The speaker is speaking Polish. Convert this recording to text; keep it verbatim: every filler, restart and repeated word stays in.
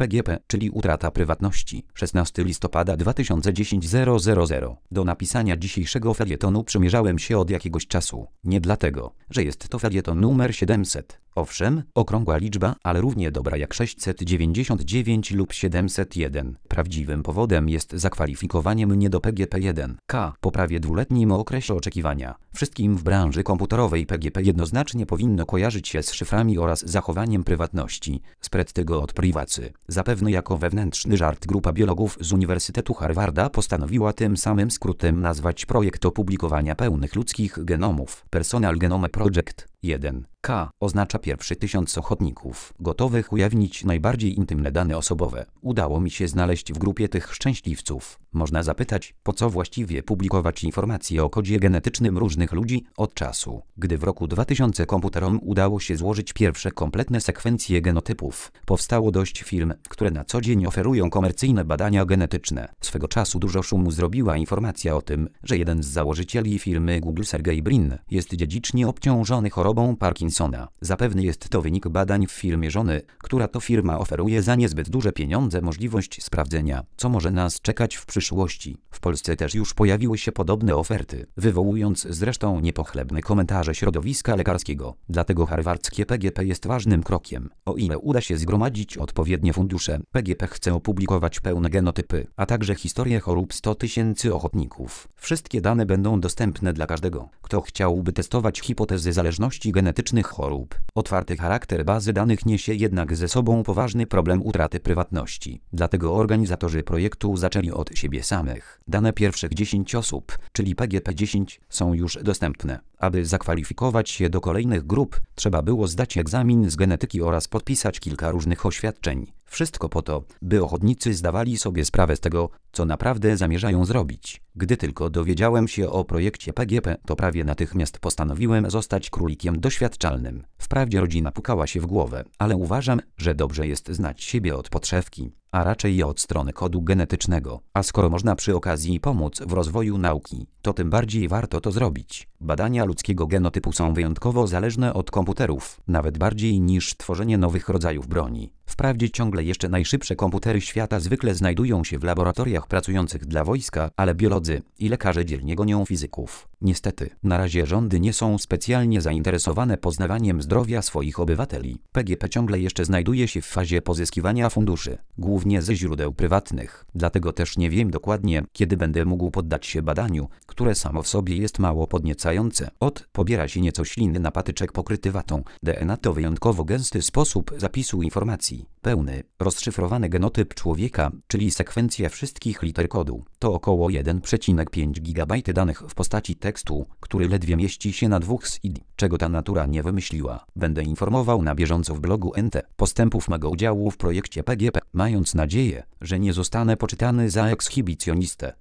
P G P, czyli utrata prywatności. szesnastego listopada dwa tysiące dziesiątego. Do napisania dzisiejszego felietonu przymierzałem się od jakiegoś czasu. Nie dlatego, że jest to felieton numer siedemset. Owszem, okrągła liczba, ale równie dobra jak sześćset dziewięćdziesiąt dziewięć lub siedemset jeden. Prawdziwym powodem jest zakwalifikowanie mnie do P G P jeden K po prawie dwuletnim okresie oczekiwania. Wszystkim w branży komputerowej P G P jednoznacznie powinno kojarzyć się z szyframi oraz zachowaniem prywatności. Spread tego od privacy. Zapewne jako wewnętrzny żart grupa biologów z Uniwersytetu Harvarda postanowiła tym samym skrótem nazwać projekt opublikowania pełnych ludzkich genomów Personal Genome Project. jeden K oznacza pierwszy tysiąc ochotników, gotowych ujawnić najbardziej intymne dane osobowe. Udało mi się znaleźć w grupie tych szczęśliwców. Można zapytać, po co właściwie publikować informacje o kodzie genetycznym różnych ludzi od czasu, gdy w roku dwa tysiące komputerom udało się złożyć pierwsze kompletne sekwencje genotypów. Powstało dość firm, które na co dzień oferują komercyjne badania genetyczne. Swego czasu dużo szumu zrobiła informacja o tym, że jeden z założycieli firmy Google, Sergey Brin, jest dziedzicznie obciążony chorobą Parkinsona. Zapewne jest to wynik badań w firmie żony, która to firma oferuje za niezbyt duże pieniądze możliwość sprawdzenia, co może nas czekać w przyszłości. W Polsce też już pojawiły się podobne oferty, wywołując zresztą niepochlebne komentarze środowiska lekarskiego. Dlatego harwardzkie P G P jest ważnym krokiem. O ile uda się zgromadzić odpowiednie fundusze, P G P chce opublikować pełne genotypy, a także historię chorób stu tysięcy ochotników. Wszystkie dane będą dostępne dla każdego, kto chciałby testować hipotezy zależności genetycznych chorób. Otwarty charakter bazy danych niesie jednak ze sobą poważny problem utraty prywatności. Dlatego organizatorzy projektu zaczęli od siebie samych. Dane pierwszych dziesięciu osób, czyli P G P dziesięć, są już dostępne. Aby zakwalifikować się do kolejnych grup, trzeba było zdać egzamin z genetyki oraz podpisać kilka różnych oświadczeń. Wszystko po to, by ochotnicy zdawali sobie sprawę z tego, co naprawdę zamierzają zrobić. Gdy tylko dowiedziałem się o projekcie P G P, to prawie natychmiast postanowiłem zostać królikiem doświadczalnym. Wprawdzie rodzina pukała się w głowę, ale uważam, że dobrze jest znać siebie od podszewki, a raczej od strony kodu genetycznego. A skoro można przy okazji pomóc w rozwoju nauki, to tym bardziej warto to zrobić. Badania ludzkiego genotypu są wyjątkowo zależne od komputerów, nawet bardziej niż tworzenie nowych rodzajów broni. Wprawdzie ciągle jeszcze najszybsze komputery świata zwykle znajdują się w laboratoriach pracujących dla wojska, ale biolodzy i lekarze dzielnie gonią fizyków. Niestety, na razie rządy nie są specjalnie zainteresowane poznawaniem zdrowia swoich obywateli. P G P ciągle jeszcze znajduje się w fazie pozyskiwania funduszy, głównie ze źródeł prywatnych. Dlatego też nie wiem dokładnie, kiedy będę mógł poddać się badaniu, które samo w sobie jest mało podniecające. Ot, pobiera się nieco śliny na patyczek pokryty watą. D N A to wyjątkowo gęsty sposób zapisu informacji. Pełny, rozszyfrowany genotyp człowieka, czyli sekwencja wszystkich liter kodu, to około jeden przecinek pięć gigabajta danych w postaci tekstu, który ledwie mieści się na dwóch S I D, czego ta natura nie wymyśliła. Będę informował na bieżąco w blogu N T postępów mego udziału w projekcie P G P, mając nadzieję, że nie zostanę poczytany za ekshibicjonistę.